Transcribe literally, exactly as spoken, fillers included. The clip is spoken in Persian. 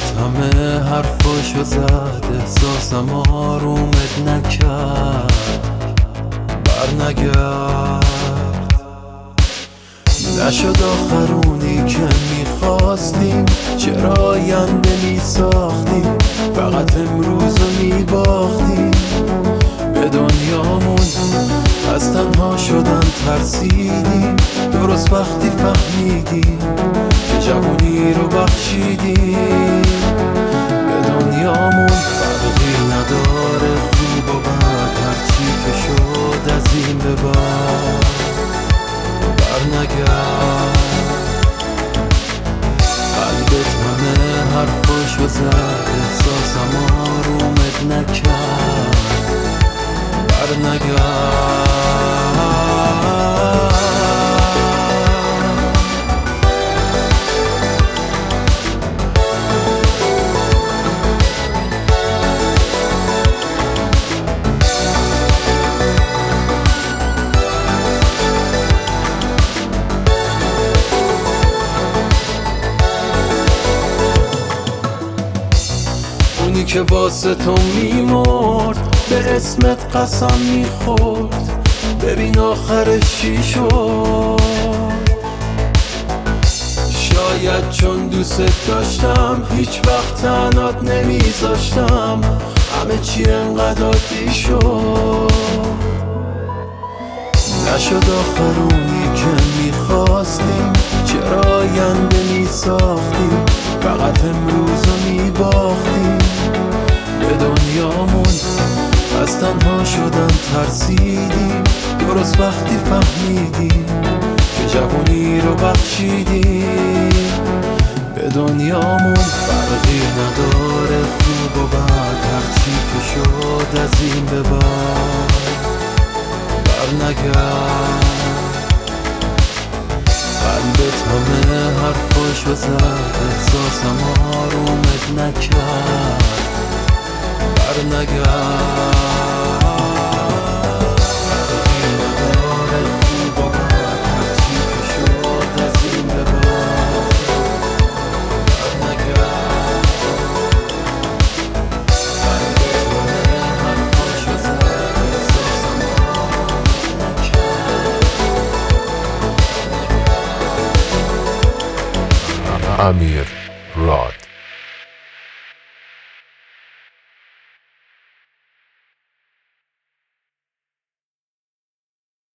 همه حرفاشو زد، احساسم آرومت نکرد. بر نگرد، نشد آخرونی که میخواستیم. چرا آینده میساختیم، فقط امروز رو میباختیم. به دنیامون از تنها شدن ترسیدیم، درست وقتی فهمیدیم که جوانی رو بخشیدیم. به دنیامون فرقی نداره خوب و بد، هرچی که شد از این به بعد. بر نگرد، قلبت همه حرفاشو زد، احساسم آرومت نکرد. بر نگرد، اونی که واسه تو میمرد، به اسمت قسم میخورد. ببین آخرش چی شد. شاید چون دوست داشتم هیچ وقت تنهات نمیذاشتم، همه چی انقدر عادی شد. نشد آخرونی که میخواستیم، چرا آینده میساختیم، فقط امروز رو میباختیم. به دنیامون از تنها شدن ترسیدیم، درست وقتی فهمیدیم که جوانی رو بخشیدیم. به دنیامون فرقی نداره خوب و بد، هرچی که شد از این به بعد. بر نگرد، قلبت همه حرفاشو زد، احساسم آرومت نکرد. بر نگرد، فرقی نداره خوب و بد، هرچی که شد از این به بعد. بر نگرد، قلبت همه حرفاشو زد، احساسم آرومت نکرد. امیر راد.